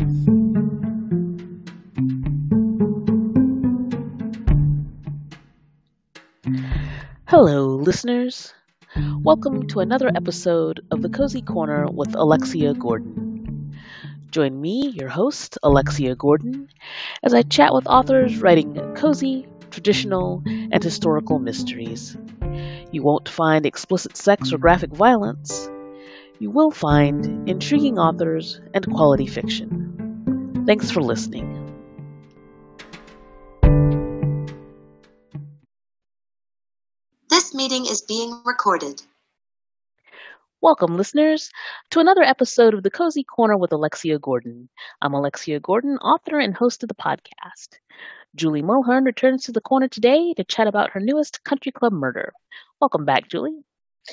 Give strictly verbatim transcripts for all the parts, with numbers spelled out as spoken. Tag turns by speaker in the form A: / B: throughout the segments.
A: Hello, listeners. Welcome to another episode of the Cozy Corner with Alexia Gordon. Join me, your host, Alexia Gordon, as I chat with authors writing cozy, traditional, and historical mysteries. You won't find explicit sex or graphic violence. You will find intriguing authors and quality fiction. Thanks for listening.
B: This meeting is being recorded.
A: Welcome, listeners, to another episode of the Cozy Corner with Alexia Gordon. I'm Alexia Gordon, author and host of the podcast. Julie Mulhern returns to the corner today to chat about her newest country club murder. Welcome back, Julie.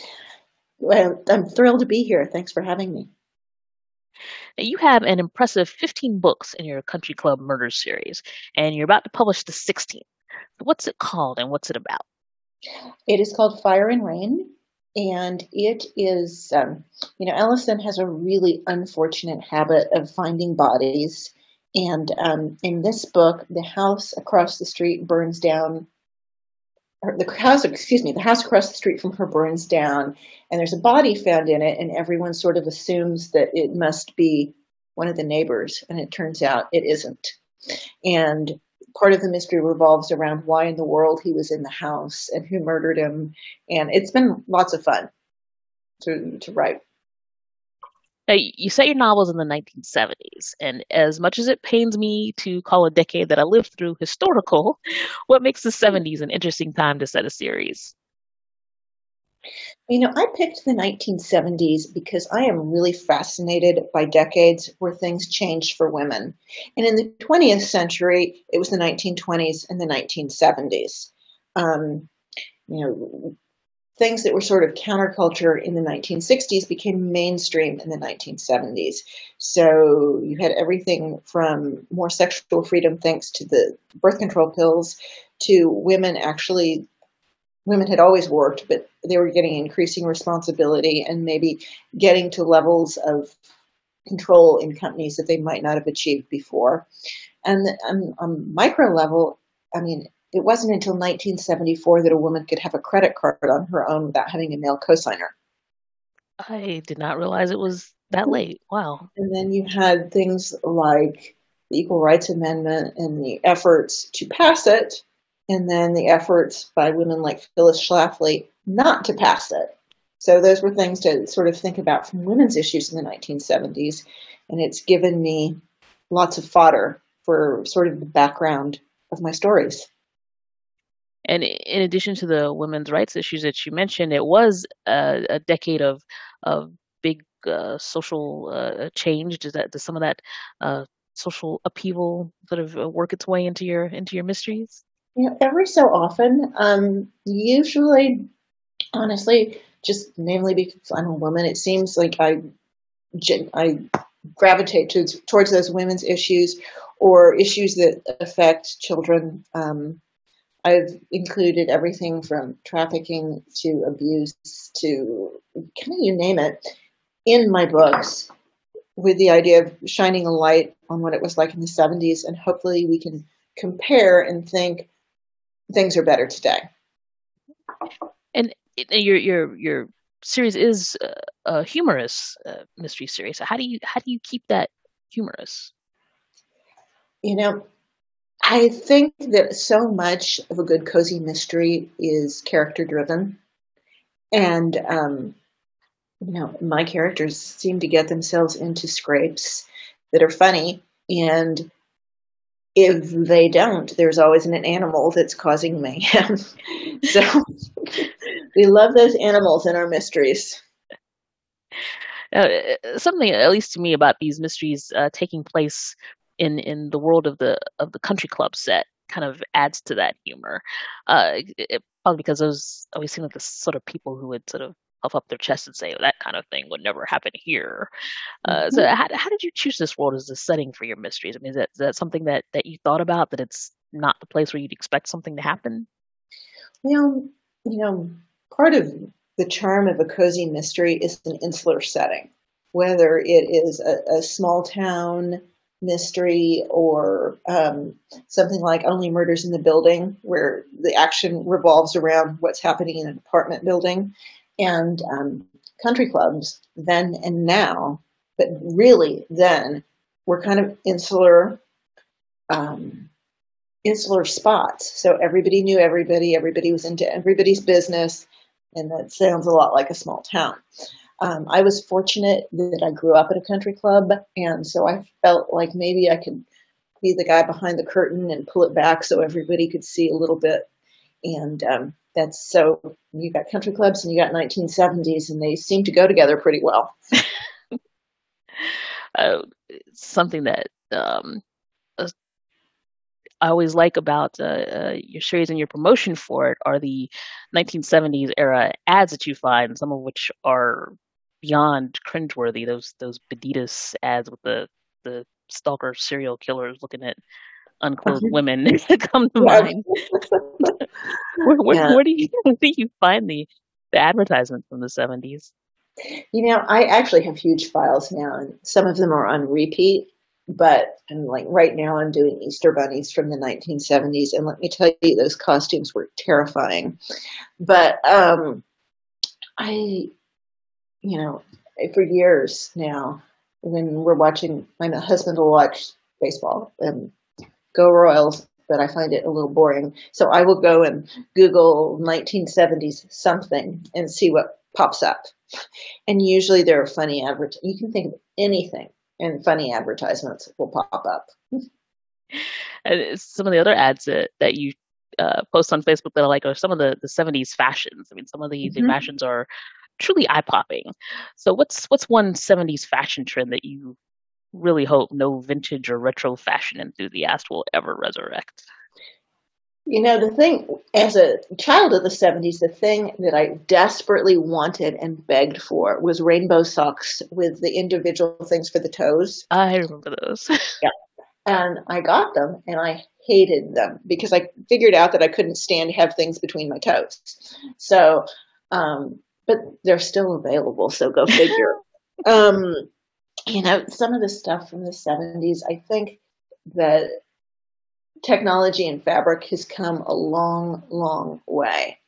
C: Well, I'm thrilled to be here. Thanks for having me.
A: Now, you have an impressive fifteen books in your country club murder series, and you're about to publish the sixteenth. What's it called and what's it about?
C: It is called Fire and Rain, and it is, um, you know, Ellison has a really unfortunate habit of finding bodies. And um, in this book, the house across the street burns down. Or the house, excuse me, the house across the street from her burns down, and there's a body found in it, and everyone sort of assumes that it must be one of the neighbors, and it turns out it isn't. And part of the mystery revolves around why in the world he was in the house and who murdered him, and it's been lots of fun to to write.
A: Now, you set your novels in the nineteen seventies, and as much as it pains me to call a decade that I lived through historical, what makes the seventies an interesting time to set a series?
C: You know, I picked the nineteen seventies because I am really fascinated by decades where things changed for women. And in the twentieth century, it was the nineteen twenties and the nineteen seventies. Um, you know, things that were sort of counterculture in the nineteen sixties became mainstream in the nineteen seventies. So you had everything from more sexual freedom thanks to the birth control pills to women actually, women had always worked, but they were getting increasing responsibility and maybe getting to levels of control in companies that they might not have achieved before. And on, on micro level, I mean, it wasn't until nineteen seventy-four that a woman could have a credit card on her own without having a male cosigner.
A: I did not realize it was that late. Wow.
C: And then you had things like the Equal Rights Amendment and the efforts to pass it, and then the efforts by women like Phyllis Schlafly not to pass it. So those were things to sort of think about from women's issues in the nineteen seventies, and it's given me lots of fodder for sort of the background of my stories.
A: And in addition to the women's rights issues that you mentioned, it was a, a decade of of big uh, social uh, change. Does that does some of that uh, social upheaval sort of uh, work its way into your into your mysteries?
C: You know, every so often, um, usually, honestly, just mainly because I'm a woman, it seems like I I gravitate to, towards those women's issues or issues that affect children. Um, I've included everything from trafficking to abuse to kind of you name it in my books with the idea of shining a light on what it was like in the seventies, and hopefully we can compare and think things are better today.
A: And your your your series is a humorous uh, mystery series. So how do you how do you keep that humorous?
C: You know, I think that so much of a good cozy mystery is character driven, and um, you know, my characters seem to get themselves into scrapes that are funny, and if they don't, there's always an animal that's causing mayhem. So we love those animals in our mysteries.
A: Uh, something, at least to me, about these mysteries uh, taking place in in the world of the of the country club set kind of adds to that humor. Uh, it, probably because those always seem like the sort of people who would sort of puff up their chest and say, oh, that kind of thing would never happen here. Uh, mm-hmm. So how, how did you choose this world as the setting for your mysteries? I mean, is that, is that something that, that you thought about, that it's not the place where you'd expect something to happen?
C: Well, you know, part of the charm of a cozy mystery is an insular setting, whether it is a, a small town mystery, or um, something like Only Murders in the Building, where the action revolves around what's happening in an apartment building, and um, country clubs then and now, but really then, were kind of insular, um, insular spots. So everybody knew everybody, everybody was into everybody's business, and that sounds a lot like a small town. Um, I was fortunate that I grew up at a country club, and so I felt like maybe I could be the guy behind the curtain and pull it back so everybody could see a little bit. And um, that's so you got country clubs and you got nineteen seventies, and they seem to go together pretty well.
A: uh, Something that um, uh, I always like about uh, uh, your series and your promotion for it are the nineteen seventies era ads that you find, some of which are beyond cringeworthy. Those those Beditas ads with the the stalker serial killers looking at unclothed women come to
C: Yeah.
A: mind. where, where,
C: Yeah.
A: where do you where do you find the the advertisements from the seventies?
C: You know, I actually have huge files now, and some of them are on repeat. But I'm like right now, I'm doing Easter bunnies from the nineteen seventies, and let me tell you, those costumes were terrifying. But um, I, you know, for years now, when we're watching, my husband will watch baseball and go Royals, but I find it a little boring. So I will go and Google nineteen seventies something and see what pops up. And usually there are funny advert. You can think of anything, and funny advertisements will pop up.
A: And some of the other ads that, that you uh, post on Facebook that I like are some of the, the seventies fashions. I mean, some of the,
C: Mm-hmm.
A: the fashions are truly eye-popping. So what's what's one seventies fashion trend that you really hope no vintage or retro fashion enthusiast will ever resurrect?
C: You know, the thing, as a child of the seventies, the thing that I desperately wanted and begged for was rainbow socks with the individual things for the toes.
A: I remember those.
C: Yeah. And I got them, and I hated them because I figured out that I couldn't stand to have things between my toes. So, um, but they're still available, so go figure. um, you know, some of the stuff from the seventies, I think that technology and fabric has come a long, long way.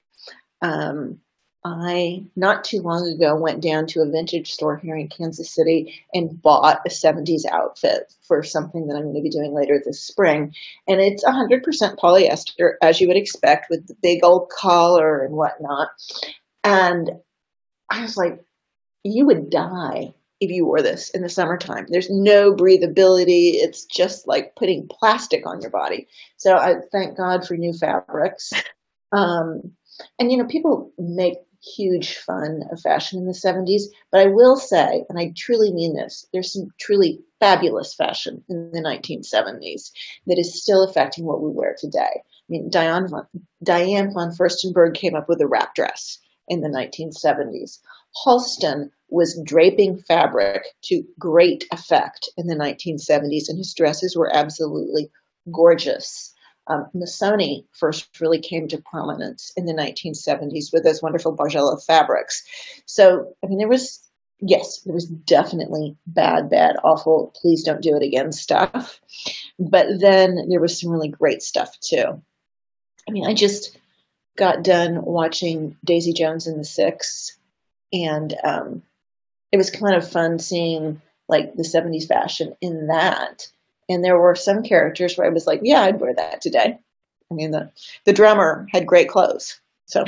C: Um, I, not too long ago, went down to a vintage store here in Kansas City and bought a seventies outfit for something that I'm going to be doing later this spring. And it's one hundred percent polyester, as you would expect, with the big old collar and whatnot. And I was like, you would die if you wore this in the summertime. There's no breathability. It's just like putting plastic on your body. So I thank God for new fabrics. Um, and, you know, people make huge fun of fashion in the seventies, but I will say, and I truly mean this, there's some truly fabulous fashion in the nineteen seventies that is still affecting what we wear today. I mean, Diane von, Diane von Furstenberg came up with a wrap dress in the nineteen seventies. Halston was draping fabric to great effect in the nineteen seventies, and his dresses were absolutely gorgeous. Um, Missoni first really came to prominence in the nineteen seventies with those wonderful Bargello fabrics. So, I mean, there was, yes, there was definitely bad, bad, awful, please don't do it again stuff. But then there was some really great stuff too. I mean, I just got done watching Daisy Jones and the Six, and um, it was kind of fun seeing like the seventies fashion in that. And there were some characters where I was like, yeah, I'd wear that today. I mean, the, the drummer had great clothes. So,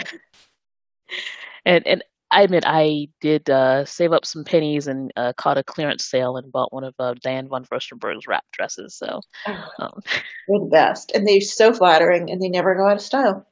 A: and and I admit I did uh, save up some pennies and uh, caught a clearance sale and bought one of uh, Diane von Furstenberg's wrap dresses. So um,
C: they're the best, and they're so flattering, and they never go out of style.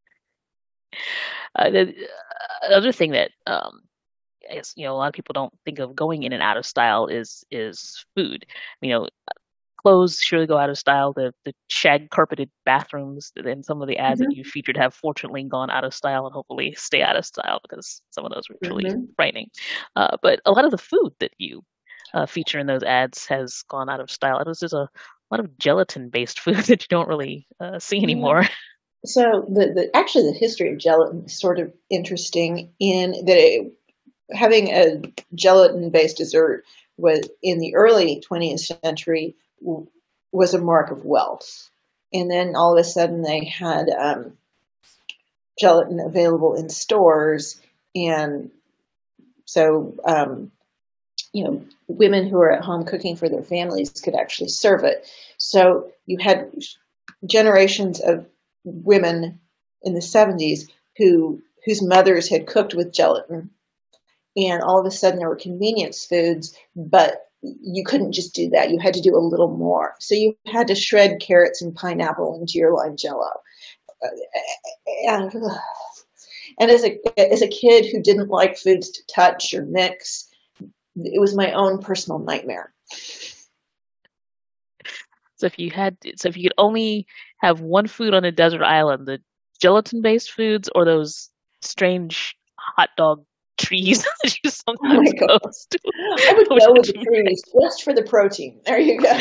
A: Uh, the uh, other thing that um, I guess you know a lot of people don't think of going in and out of style is is food. You know, clothes surely go out of style. The the shag carpeted bathrooms and some of the ads
C: Mm-hmm.
A: that you featured have fortunately gone out of style and hopefully stay out of style because some of those were truly
C: Mm-hmm.
A: frightening. Uh, but a lot of the food that you uh, feature in those ads has gone out of style. It was just a lot of gelatin based food that you don't really uh, see anymore.
C: Yeah. So the, the actually the history of gelatin is sort of interesting in that it, having a gelatin based dessert was in the early twentieth century w- was a mark of wealth. And then all of a sudden they had um, gelatin available in stores. And so, um, you know, women who were at home cooking for their families could actually serve it. So you had generations of women in the seventies who whose mothers had cooked with gelatin, and all of a sudden there were convenience foods, but you couldn't just do that. You had to do a little more. So you had to shred carrots and pineapple into your lime jello. And, and as a as a kid who didn't like foods to touch or mix, it was my own personal nightmare.
A: So if you had, so if you could only have one food on a desert island, the gelatin-based foods or those strange hot dog trees that you
C: Oh my
A: sometimes
C: God.
A: post,
C: I would
A: which
C: go with the
A: would you
C: trees just for the protein. There you go.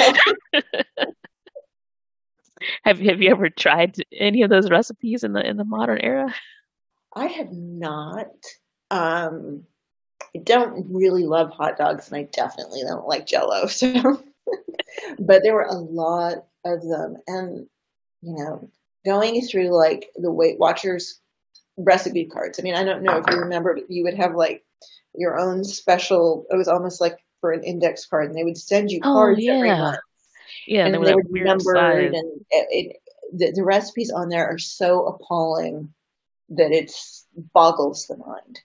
A: have have you ever tried any of those recipes in the in the modern era?
C: I have not. Um, I don't really love hot dogs, and I definitely don't like Jell-O. So, but there were a lot of them, and you know, going through like the Weight Watchers recipe cards. I mean, I don't know if you remember, but you would have like your own special. It was almost like for an index card, and they would send you
A: Oh
C: cards every
A: yeah,
C: month,
A: yeah, and
C: and
A: they were
C: they
A: that
C: would be
A: weird
C: numbered,
A: size.
C: and it, it, the, the recipes on there are so appalling that it's boggles the mind.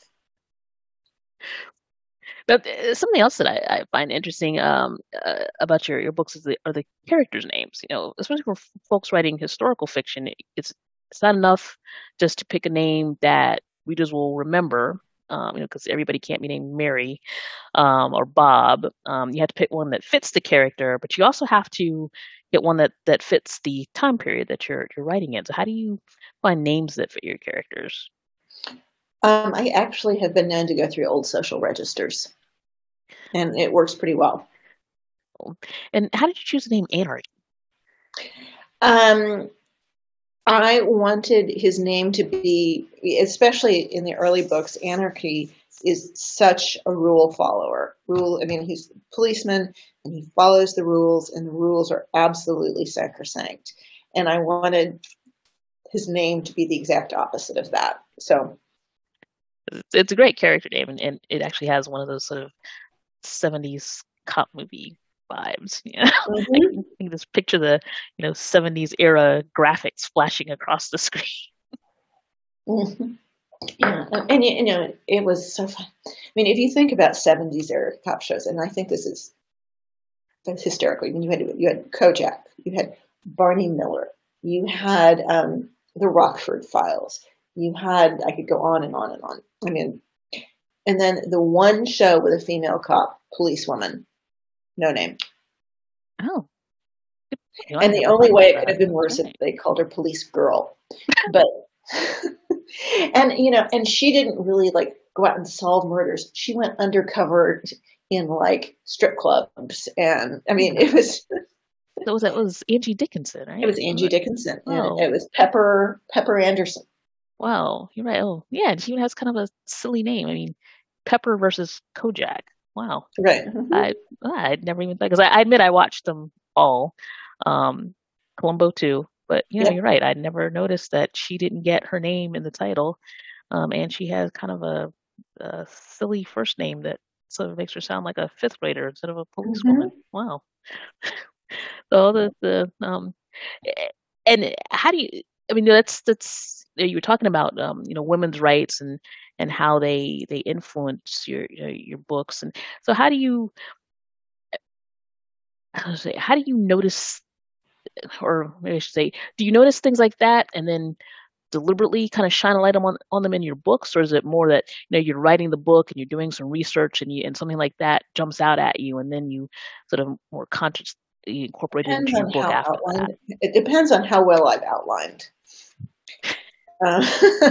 A: But uh, something else that I, I find interesting um, uh, about your, your books is the, are the characters' names. You know, especially for f- folks writing historical fiction, it, it's it's not enough just to pick a name that readers will remember. Um, you know, because everybody can't be named Mary um, or Bob. Um, you have to pick one that fits the character, but you also have to get one that that fits the time period that you're you're writing in. So, how do you find names that fit your characters?
C: Um, I actually have been known to go through old social registers, and it works pretty well.
A: And how did you choose the name Anarchy?
C: Um, I wanted his name to be, especially in the early books, Anarchy is such a rule follower. Rule, I mean, he's a policeman and he follows the rules, and the rules are absolutely sacrosanct. And I wanted his name to be the exact opposite of that. So,
A: It's, it's a great character name, and, and it actually has one of those sort of seventies cop movie vibes. You know, I
C: mhm.
A: can, I can just picture the you know seventies era graphics flashing across the screen.
C: Mhm. Yeah, and you know, it was so fun. I mean, if you think about seventies era cop shows, and I think this is hysterical. I mean, you had you had Kojak, you had Barney Miller, you had um, the Rockford Files, you had I could go on and on and on. I mean, and then the one show with a female cop, Policewoman, no name.
A: Oh, you know, I
C: And the
A: never
C: only
A: thought
C: way
A: about
C: it could
A: that.
C: have been
A: That's
C: worse if
A: right.
C: they called her Police Girl. But and you know, and she didn't really like go out and solve murders. She went undercover in like strip clubs, and I mean, it was
A: That was that was Angie Dickinson,
C: it
A: right?
C: was
A: Was
C: Angie
A: it?
C: Dickinson, and
A: Oh,
C: it was Pepper Pepper Anderson.
A: wow, you're right. Oh, yeah, and she even has kind of a silly name. I mean, Pepper versus Kojak. Wow,
C: Right. Mhm.
A: I I'd never even thought because I, I admit I watched them all, um, Columbo too. But you know,
C: Yep.
A: you're right. I'd never noticed that she didn't get her name in the title, um, and she has kind of a, a silly first name that sort of makes her sound like a fifth grader instead of a policewoman.
C: Hmm.
A: Wow. So the the um, eh, and how do you? I mean, that's that's you were talking about um, you know women's rights and and how they they influence your your, your books and so how do you how to say how do you notice or maybe I should say do you notice things like that and then deliberately kind of shine a light on on them in your books or is it more that you know you're writing the book and you're doing some research and you and something like that jumps out at you and then you sort of more consciously incorporate it
C: Depends
A: into your
C: on
A: book
C: how
A: after that.
C: outlined. It depends on how well I've outlined. Uh,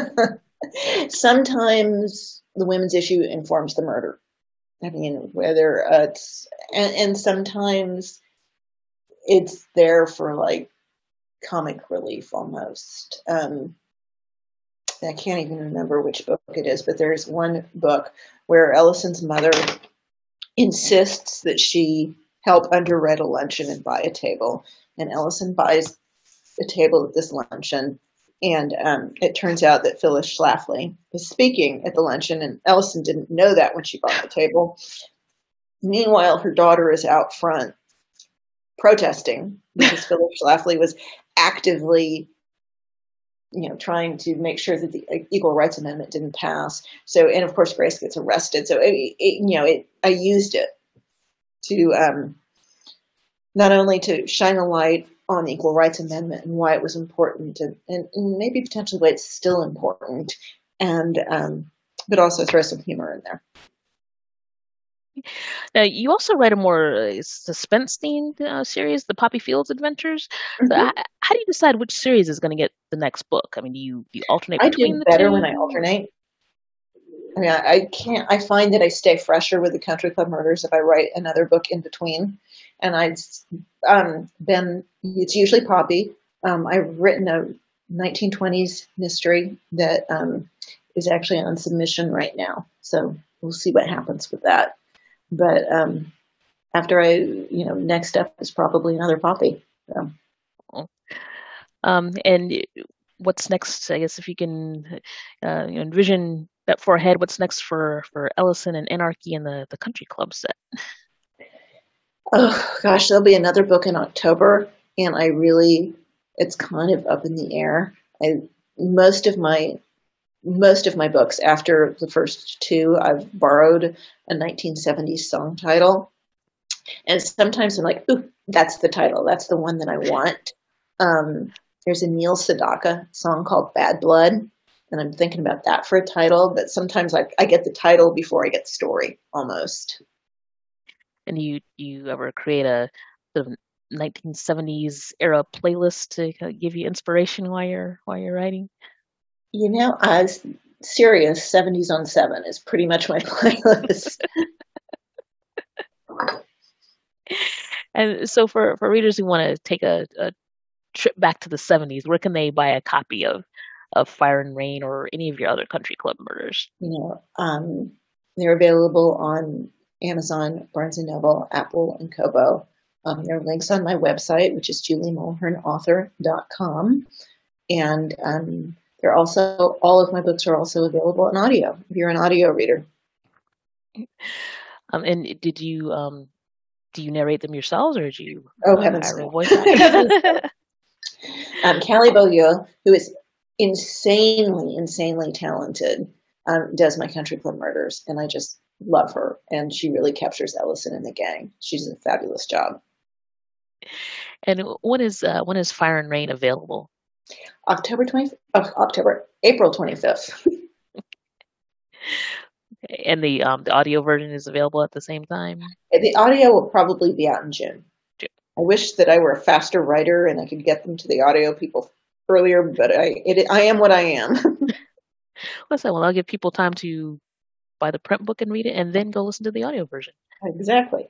C: sometimes the women's issue informs the murder. I mean, whether it's and, and sometimes it's there for like comic relief almost. Um, I can't even remember which book it is, but there's one book where Ellison's mother insists that she help underwrite a luncheon and buy a table. And Ellison buys a table at this luncheon. And um, it turns out that Phyllis Schlafly is speaking at the luncheon, and Ellison didn't know that when she bought the table. Meanwhile, her daughter is out front protesting because Phyllis Schlafly was actively, you know, trying to make sure that the Equal Rights Amendment didn't pass. So, and of course, Grace gets arrested. So, it, it, you know, it, I used it to um, not only to shine a light on the Equal Rights Amendment and why it was important, and, and, and maybe potentially why it's still important, and um, but also throw some humor in there.
A: Now, you also write a more uh, suspense-themed uh, series, The Poppy Fields Adventures. Mm-hmm. So how, how do you decide which series is going to get the next book? I mean, do you, do you alternate
C: I
A: between
C: do
A: the
C: better
A: two?
C: when I alternate. I mean, I, I can't. I find that I stay fresher with the Country Club Murders if I write another book in between. And I've um, been. It's usually Poppy. Um, I've written a nineteen twenties mystery that um, is actually on submission right now. So we'll see what happens with that. But um, after I, you know, next up is probably another Poppy. So.
A: Um, and what's next? I guess if you can uh, you know, envision that far ahead, what's next for, for Ellison and Anarchy and the, the Country Club set?
C: Oh gosh, there'll be another book in October, and I really, it's kind of up in the air. I most of my Most of my books, after the first two, I've borrowed a nineteen seventies song title. And sometimes I'm like, ooh, that's the title. That's the one that I want. Um, there's a Neil Sedaka song called Bad Blood, and I'm thinking about that for a title. But sometimes I, I get the title before I get the story, almost.
A: And you you ever create a sort of nineteen seventies era playlist to kind of give you inspiration while you're while you're writing?
C: You know, uh, Sirius seventies on seven is pretty much my playlist.
A: And so for, for readers who want to take a, a trip back to the seventies, where can they buy a copy of, of Fire and Rain or any of your other Country Club Murders?
C: You know, um, they're available on Amazon, Barnes and Noble, Apple, and Kobo. Um, there are links on my website, which is julie mulhern author dot com. And um, they're also, all of my books are also available in audio, if you're an audio reader.
A: Um, and did you, um, do you narrate them yourselves, or did you
C: oh, heavens
A: hire
C: no.
A: a voice actor?
C: um, Callie Beaulieu, who is insanely, insanely talented, um, does my Country Club Murders, and I just love her, and she really captures Ellison and the gang. She does a fabulous job.
A: And when is uh, when is Fire and Rain available?
C: October twentieth, oh, October, April twenty-fifth.
A: Okay. And the um, the audio version is available at the same time?
C: The audio will probably be out in June.
A: June.
C: I wish that I were a faster writer and I could get them to the audio people earlier, but I it, I am what I am.
A: Well, so, well, I'll give people time to buy the print book and read it, and then go listen to the audio version.
C: Exactly.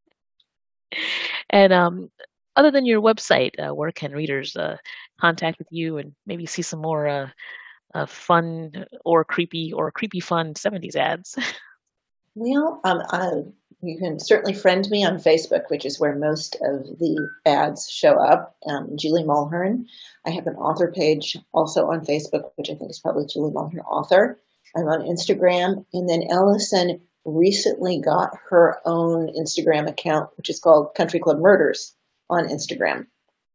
A: And um, other than your website, uh, where can readers uh, contact with you and maybe see some more uh, uh, fun or creepy or creepy fun seventies ads?
C: Well, um, uh, you can certainly friend me on Facebook, which is where most of the ads show up. Um, Julie Mulhern. I have an author page also on Facebook, which I think is probably Julie Mulhern Author. I'm on Instagram, and then Ellison recently got her own Instagram account, which is called Country Club Murders on Instagram.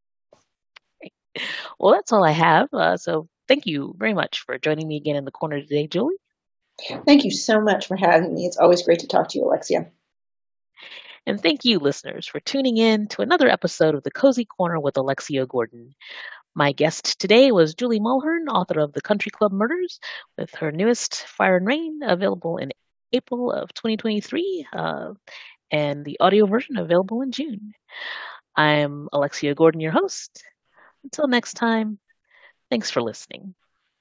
A: Well, that's all I have. Uh, so thank you very much for joining me again in the corner today, Julie.
C: Thank you so much for having me. It's always great to talk to you, Alexia.
A: And thank you, listeners, for tuning in to another episode of The Cozy Corner with Alexia Gordon. My guest today was Julie Mulhern, author of The Country Club Murders, with her newest Fire and Rain available in April of twenty twenty-three, uh, and the audio version available in June. I'm Alexia Gordon, your host. Until next time, thanks for listening.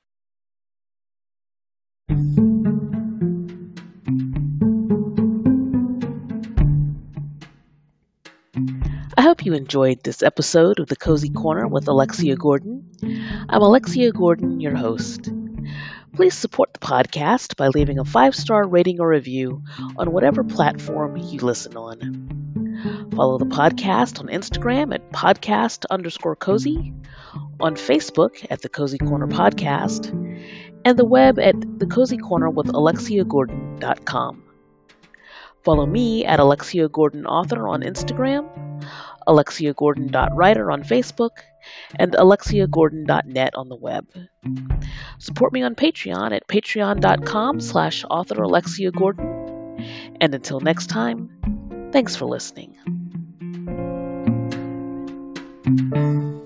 A: I hope you enjoyed this episode of The Cozy Corner with Alexia Gordon. I'm Alexia Gordon, your host. Please support the podcast by leaving a five-star rating or review on whatever platform you listen on. Follow the podcast on Instagram at podcast underscore cozy, on Facebook at the Cozy Corner Podcast, and the web at the cozy corner with alexia gordon dot com. Follow me at Alexia Gordon Author on Instagram, alexia gordon dot writer on Facebook, and alexia gordon dot net on the web. Support me on Patreon at patreon dot com slash author Alexia Gordon. And until next time, thanks for listening.